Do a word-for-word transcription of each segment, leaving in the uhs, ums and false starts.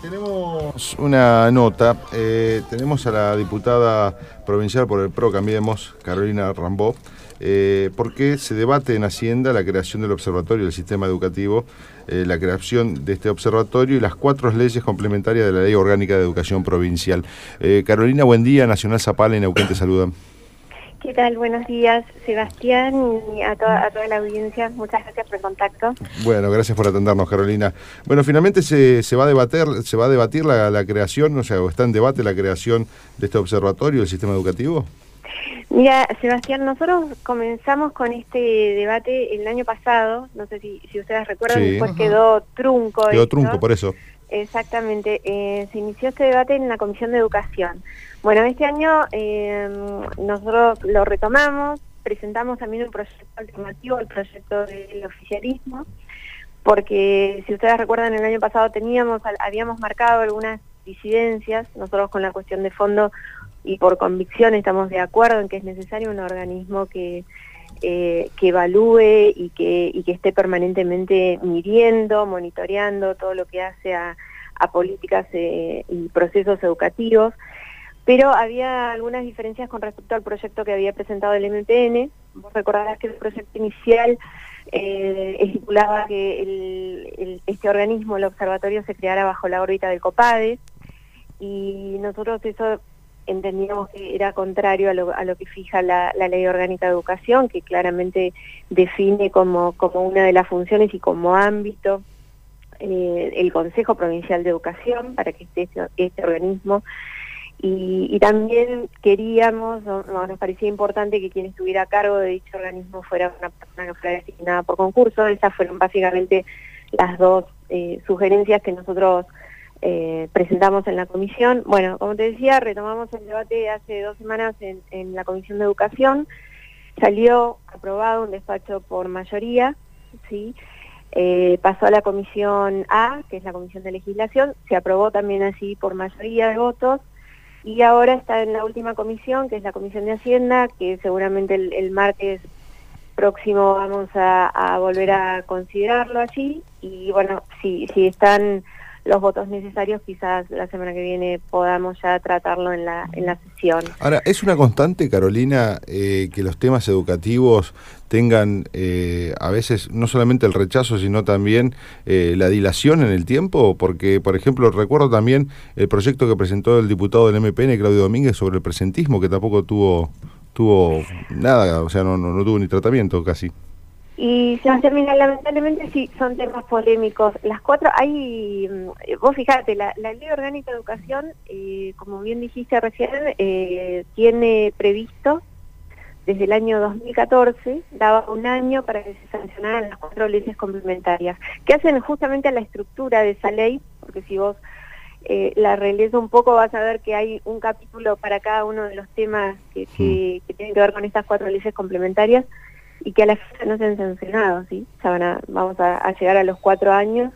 Tenemos una nota, eh, tenemos a la diputada provincial por el PRO Cambiemos, Carolina Rambó, eh, porque se debate en Hacienda la creación del observatorio del sistema educativo, eh, la creación de este observatorio y las cuatro leyes complementarias de la Ley Orgánica de Educación Provincial. Eh, Carolina, buen día, Nacional Zapala y Neuquén te saluda. ¿Qué tal? Buenos días, Sebastián, y a toda, a toda la audiencia. Muchas gracias por el contacto. Bueno, gracias por atendernos, Carolina. Bueno, finalmente se, se va a debatir, se va a debatir la, la creación, o sea, o está en debate la creación de este observatorio del sistema educativo. Mira, Sebastián, nosotros comenzamos con este debate el año pasado, no sé si, si ustedes recuerdan, Sí. después Ajá. quedó trunco. Quedó esto. trunco, por eso. Exactamente, eh, se inició este debate en la Comisión de Educación. Bueno, este año eh, nosotros lo retomamos, presentamos también un proyecto alternativo al proyecto del oficialismo, porque si ustedes recuerdan, el año pasado teníamos, habíamos marcado algunas disidencias. Nosotros con la cuestión de fondo y por convicción estamos de acuerdo en que es necesario un organismo que Eh, que evalúe y que, y que esté permanentemente midiendo, monitoreando todo lo que hace a, a políticas eh, y procesos educativos, pero había algunas diferencias con respecto al proyecto que había presentado el M P N. Vos recordarás que el proyecto inicial eh, estipulaba que el, el, este organismo, el observatorio, se creara bajo la órbita del COPADE, y nosotros eso entendíamos que era contrario a lo, a lo que fija la, la Ley Orgánica de Educación, que claramente define como, como una de las funciones y como ámbito eh, el Consejo Provincial de Educación, para que esté este, este organismo. Y, y también queríamos, no, no, nos parecía importante que quien estuviera a cargo de dicho organismo fuera una persona que fuera designada por concurso. Esas fueron básicamente las dos eh, sugerencias que nosotros Eh, presentamos en la comisión. Bueno, como te decía, retomamos el debate hace dos semanas en, en la Comisión de Educación. Salió aprobado un despacho por mayoría, ¿sí? Eh, pasó a la Comisión A, que es la Comisión de Legislación, se aprobó también así por mayoría de votos, y ahora está en la última comisión, que es la Comisión de Hacienda, que seguramente el, el martes próximo vamos a, a volver a considerarlo allí, y bueno, si, si están los votos necesarios, quizás la semana que viene podamos ya tratarlo en la en la sesión. Ahora, ¿es una constante, Carolina, eh, que los temas educativos tengan eh, a veces no solamente el rechazo, sino también eh, la dilación en el tiempo? Porque, por ejemplo, recuerdo también el proyecto que presentó el diputado del M P N, Claudio Domínguez, sobre el presentismo, que tampoco tuvo tuvo nada, o sea, no, no, no tuvo ni tratamiento casi. Y Sebastián, mira, lamentablemente sí, son temas polémicos. Las cuatro, hay, vos fijate, la, la Ley Orgánica de Educación, eh, como bien dijiste recién, eh, tiene previsto, desde el año dos mil catorce, daba un año para que se sancionaran las cuatro leyes complementarias, que hacen justamente a la estructura de esa ley, porque si vos eh, la relees un poco vas a ver que hay un capítulo para cada uno de los temas que, que, que tienen que ver con estas cuatro leyes complementarias, y que a la fecha no se han sancionado, ¿sí? Ya van a, vamos a, a llegar a los cuatro años,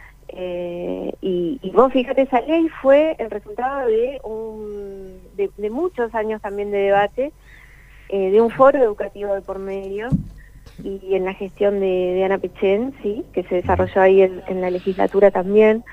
eh, y, y vos fíjate, esa ley fue el resultado de, un, de, de muchos años también de debate, eh, de un foro educativo de por medio, y en la gestión de, de Ana Pechen, ¿sí? Que se desarrolló ahí en, en la legislatura también.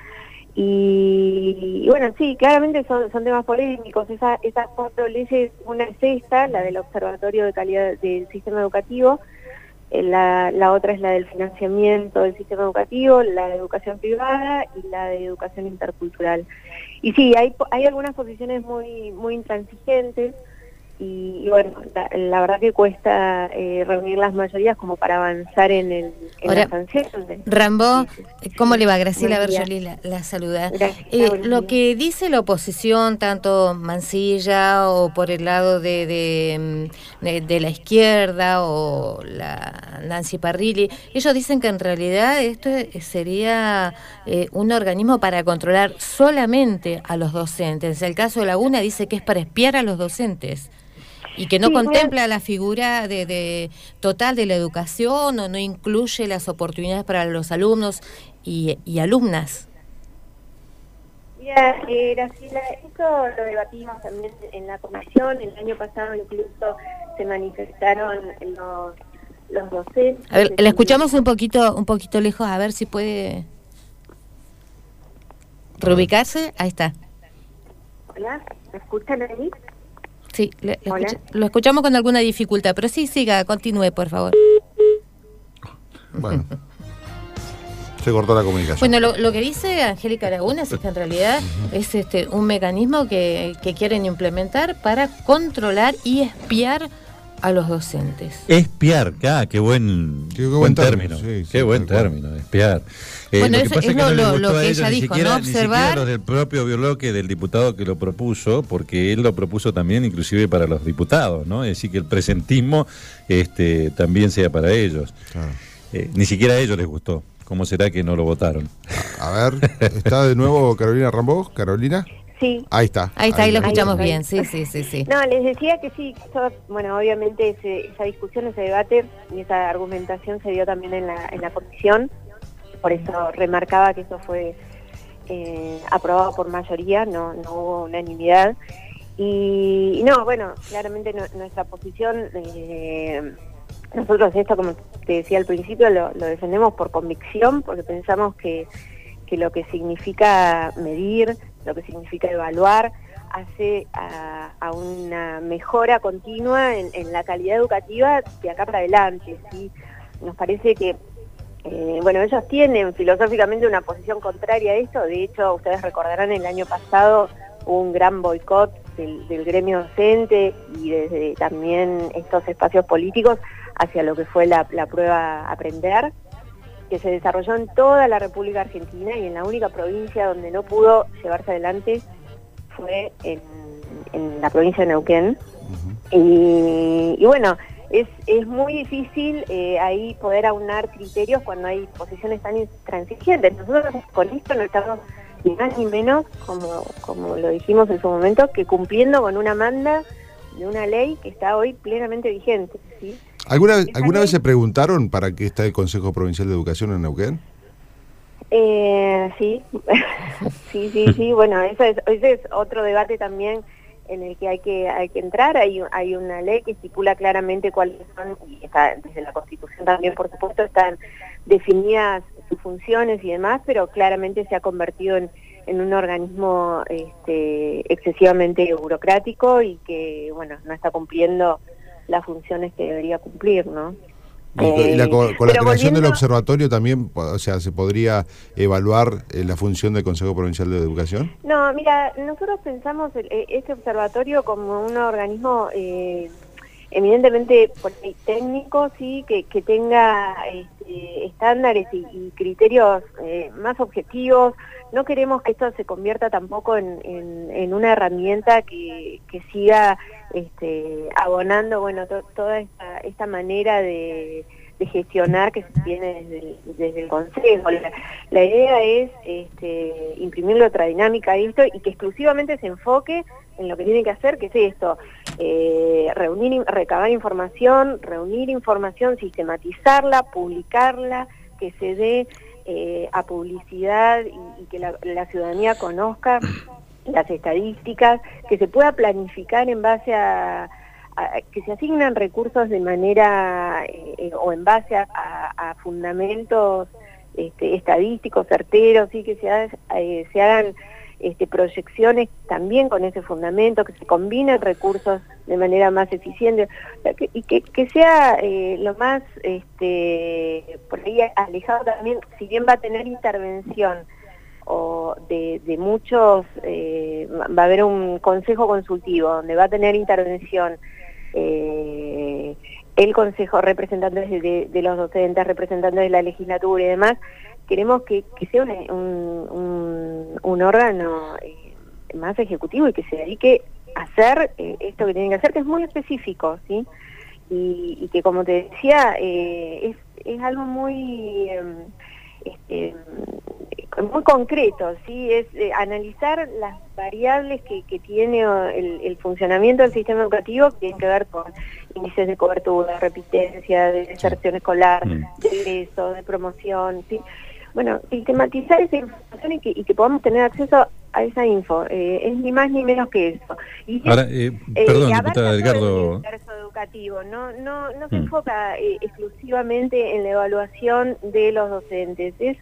Y, y bueno, sí, claramente son, son temas polémicos. Esa, esas cuatro leyes, una es esta, la del Observatorio de Calidad del Sistema Educativo, eh, la, la otra es la del financiamiento del sistema educativo, la de educación privada y la de educación intercultural. Y sí, hay, hay algunas posiciones muy, muy intransigentes, y, y bueno, la, la verdad que cuesta eh, reunir las mayorías como para avanzar en, el, en Ahora, la sanción. Rambó, Sí, sí, ¿cómo sí. le va? Graciela Buen día. Berjoli la, la saluda. Gracias, Eh, buenos lo días. que dice la oposición, tanto Mansilla o por el lado de, de, de, de la izquierda o la Nancy Parrilli, ellos dicen que en realidad esto sería eh, un organismo para controlar solamente a los docentes. El caso de Laguna dice que es para espiar a los docentes y que no Sí, contempla la figura de, de total de la educación, o no incluye las oportunidades para los alumnos y, y alumnas. Mira, eh, Graciela, esto lo debatimos también en la comisión. El año pasado incluso se manifestaron los, los docentes. A ver, la escuchamos un poquito, un poquito lejos, a ver si puede. Reubicarse, ahí está. Hola, ¿me escuchan ahí? Sí, le, le escucha, lo escuchamos con alguna dificultad, pero sí, siga, continúe, por favor. Bueno, se cortó la comunicación. Bueno, lo, lo que dice Angélica Lagunas es que en realidad es este un mecanismo que, que quieren implementar para controlar y espiar a los docentes. Espiar, ah, qué buen, qué, qué buen, buen término, término. Sí, qué sí, buen término, cual. espiar. Eh, bueno, lo que eso pasa es es que lo, no le lo, gustó lo que a ellos, ella ni dijo, siquiera, ¿no? ni Observar... siquiera los del propio bloque del diputado que lo propuso, porque él lo propuso también inclusive para los diputados, ¿no? Es decir, que el presentismo este, también sea para ellos. Claro. Eh, ni siquiera a ellos les gustó. ¿Cómo será que no lo votaron? A ver, ¿está de nuevo Carolina Rambó? ¿Carolina? Sí. Ahí está. Ahí está, ahí, ahí lo escuchamos ahí bien, sí, sí, sí, sí. No, les decía que sí, esto, bueno, obviamente ese, esa discusión, ese debate y esa argumentación se dio también en la, en la comisión, por eso remarcaba que eso fue eh, aprobado por mayoría, no, no hubo unanimidad. Y, y no, bueno, claramente no, nuestra posición, eh, nosotros esto, como te decía al principio, lo, lo defendemos por convicción, porque pensamos que, que lo que significa medir, lo que significa evaluar, hace a, a una mejora continua en, en la calidad educativa de acá para adelante, ¿sí? Nos parece que, eh, bueno, ellos tienen filosóficamente una posición contraria a esto. De hecho, ustedes recordarán, el año pasado hubo un gran boicot del, del gremio docente y desde también estos espacios políticos hacia lo que fue la, la prueba Aprender, que se desarrolló en toda la República Argentina, y en la única provincia donde no pudo llevarse adelante fue en, en la provincia de Neuquén. Uh-huh. y, y bueno, es, es muy difícil eh, ahí poder aunar criterios cuando hay posiciones tan intransigentes. Nosotros con esto no estamos ni más ni menos, como, como lo dijimos en su momento, que cumpliendo con una manda de una ley que está hoy plenamente vigente, ¿sí? ¿Alguna, ¿alguna vez se preguntaron para qué está el Consejo Provincial de Educación en Neuquén? Eh, sí, sí, sí, sí. Bueno, eso es, ese es otro debate también en el que hay que hay que entrar. Hay, hay una ley que estipula claramente cuáles son, y está desde la Constitución también, por supuesto, están definidas sus funciones y demás, pero claramente se ha convertido en, en un organismo este, excesivamente burocrático y que, bueno, no está cumpliendo las funciones que debería cumplir, ¿no? Y, eh, y la, con, con la creación volviendo... del observatorio también, o sea, ¿se podría evaluar eh, la función del Consejo Provincial de Educación? No, mira, nosotros pensamos el, este observatorio como un organismo eh, eminentemente técnico, sí, que, que tenga este, estándares y, y criterios eh, más objetivos. No queremos que esto se convierta tampoco en, en, en una herramienta que, que siga este, abonando, bueno, to, toda esta, esta manera de, de gestionar que se tiene desde el, desde el Consejo. La, la idea es este, imprimirle otra dinámica a esto y que exclusivamente se enfoque en lo que tiene que hacer, que es esto, eh, reunir, recabar información, reunir información, sistematizarla, publicarla, que se dé eh, a publicidad y, y que la, la ciudadanía conozca las estadísticas, que se pueda planificar en base a, a que se asignan recursos de manera eh, o en base a, a, a fundamentos este, estadísticos certeros, y que se, ha, eh, se hagan este, proyecciones también con ese fundamento, que se combinen recursos de manera más eficiente, o sea, que, y que, que sea eh, lo más este, por ahí alejado también, si bien va a tener intervención o de, de muchos, eh, va a haber un consejo consultivo donde va a tener intervención eh, el consejo, representantes de, de los docentes, representantes de la legislatura y demás. Queremos que, que sea un, un, un, un órgano eh, más ejecutivo y que se dedique a hacer eh, esto que tienen que hacer, que es muy específico, ¿sí? Y, y que, como te decía, eh, es, es algo muy... Eh, este, muy concreto, ¿sí? Es eh, analizar las variables que, que tiene el, el funcionamiento del sistema educativo, que tienen que ver con índices de cobertura, de repitencia, de deserción escolar, mm. de egreso, de promoción, ¿sí? Bueno, sistematizar esa información y que, y que podamos tener acceso a esa info, eh, es ni más ni menos que eso. Y Ahora, eh, eh, perdón, diputada Edgardo. El universo educativo no, no, no se mm. enfoca eh, exclusivamente en la evaluación de los docentes, es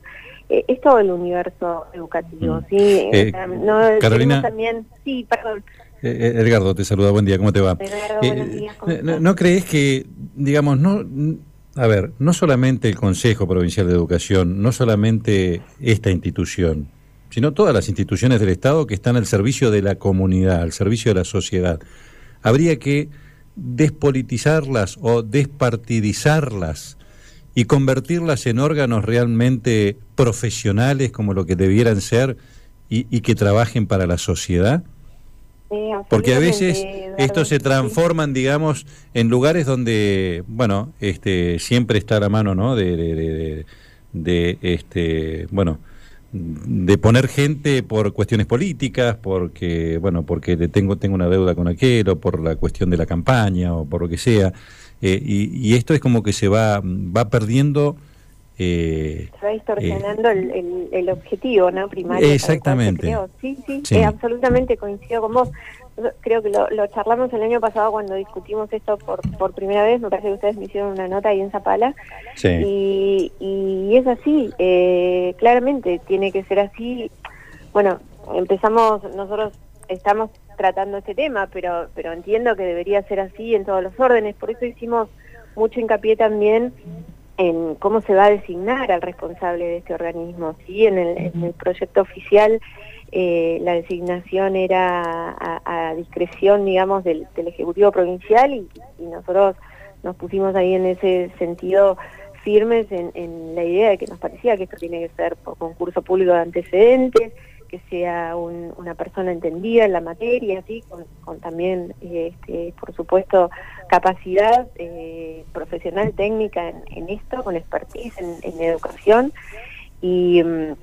eh, es todo el universo educativo, Mm. ¿sí? Eh, no, Carolina, también, sí, perdón. Eh, Edgardo te saluda, buen día, ¿cómo te va? Edgardo, Eh, buenos días, ¿cómo no, estás? ¿No crees que, digamos, no, a ver, no solamente el Consejo Provincial de Educación, no solamente esta institución, sino todas las instituciones del Estado que están al servicio de la comunidad, al servicio de la sociedad, habría que despolitizarlas o despartidizarlas y convertirlas en órganos realmente profesionales como lo que debieran ser y, y que trabajen para la sociedad? Sí, Porque a veces Eduardo, estos se sí. transforman, digamos, en lugares donde, bueno, este, siempre está a la mano, ¿no? De, de, de, de, de, este, bueno, de poner gente por cuestiones políticas, porque, bueno, porque le tengo tengo una deuda con aquel, o por la cuestión de la campaña, o por lo que sea, eh, y, y esto es como que se va va perdiendo. Eh, Se va distorsionando eh, el, el, el objetivo, ¿no? Primario. Exactamente. Para el cual se creó. Sí, sí, Sí. eh, absolutamente coincido con vos. Yo creo que lo, lo charlamos el año pasado cuando discutimos esto por, por primera vez. Me parece que ustedes me hicieron una nota ahí en Zapala. Sí. Y, y es así, eh, claramente tiene que ser así. Bueno, empezamos, nosotros estamos tratando este tema, pero, pero entiendo que debería ser así en todos los órdenes. Por eso hicimos mucho hincapié también en cómo se va a designar al responsable de este organismo. Sí, en el, en el proyecto oficial eh, la designación era a, a discreción, digamos, del, del Ejecutivo Provincial y, y nosotros nos pusimos ahí en ese sentido firmes en, en la idea de que nos parecía que esto tiene que ser por concurso público de antecedentes, que sea un, una persona entendida en la materia, ¿sí? con, con también, este, por supuesto, capacidad eh, profesional, técnica en, en esto, con expertise en, en educación, y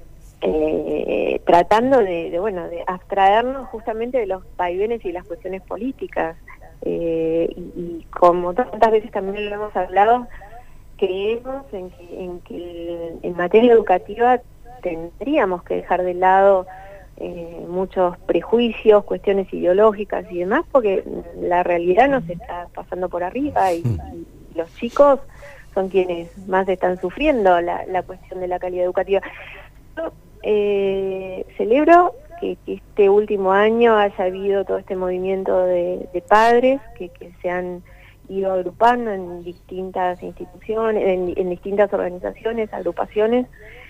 eh, tratando de, de, bueno, de abstraernos justamente de los vaivenes y las cuestiones políticas. Eh, y, y como tantas veces también lo hemos hablado, creemos en que, en que en materia educativa tendríamos que dejar de lado eh, muchos prejuicios, cuestiones ideológicas y demás, porque la realidad nos está pasando por arriba y, y los chicos son quienes más están sufriendo la, la cuestión de la calidad educativa. Yo eh, celebro que, que este último año haya habido todo este movimiento de, de padres que, que se han ido agrupando en distintas instituciones, en, en distintas organizaciones, agrupaciones,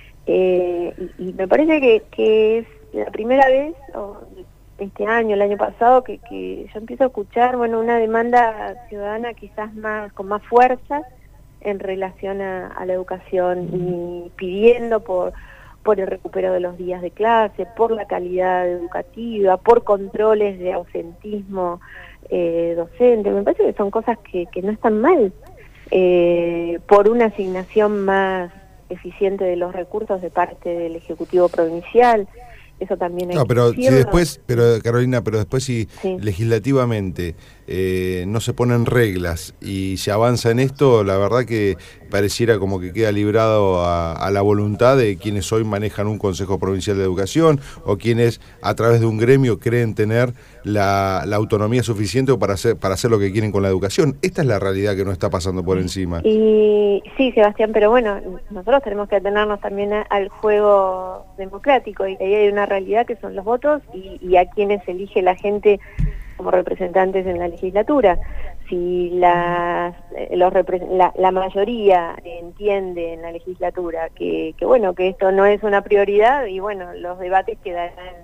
eh, y, y me parece que, que es la primera vez, o este año, el año pasado, que, que yo empiezo a escuchar, bueno, una demanda ciudadana quizás más con más fuerza en relación a, a la educación y pidiendo por por el recupero de los días de clase, por la calidad educativa, por controles de ausentismo eh, docente. Me parece que son cosas que, que no están mal, eh, por una asignación más eficiente de los recursos de parte del Ejecutivo Provincial. Eso también hay no, pero que si después, pero Carolina, pero después si sí. legislativamente eh, no se ponen reglas y se avanza en esto, la verdad que pareciera como que queda librado a, a la voluntad de quienes hoy manejan un Consejo Provincial de Educación o quienes a través de un gremio creen tener la, la autonomía suficiente para hacer, para hacer lo que quieren con la educación. Esta es la realidad que nos está pasando por encima. Y sí, Sebastián, pero bueno, nosotros tenemos que atenernos también a, al juego democrático, y ahí hay una realidad que son los votos y, y a quienes elige la gente como representantes en la legislatura. Si las, los la, la mayoría entiende en la legislatura que, que bueno, que esto no es una prioridad, y bueno, los debates quedarán,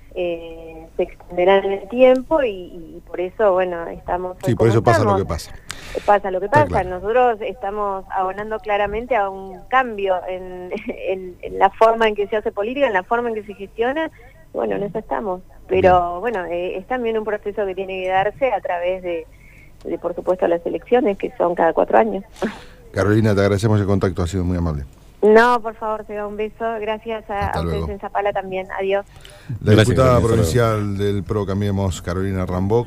eh, se extenderán en el tiempo, y, y por eso, bueno, estamos... Sí, por eso estamos. pasa lo que pasa. Pasa lo que pasa, claro. Nosotros estamos abonando claramente a un cambio en, en, en la forma en que se hace política, en la forma en que se gestiona. Bueno, en eso estamos, pero bueno, eh, es también un proceso que tiene que darse a través de, de, por supuesto, las elecciones, que son cada cuatro años. Carolina, te agradecemos el contacto, ha sido muy amable. No, por favor, se da un beso. Gracias a, Hasta a ustedes luego. en Zapala también. Adiós. La Gracias, diputada Carolina, provincial del PRO Cambiemos, Carolina Rambó.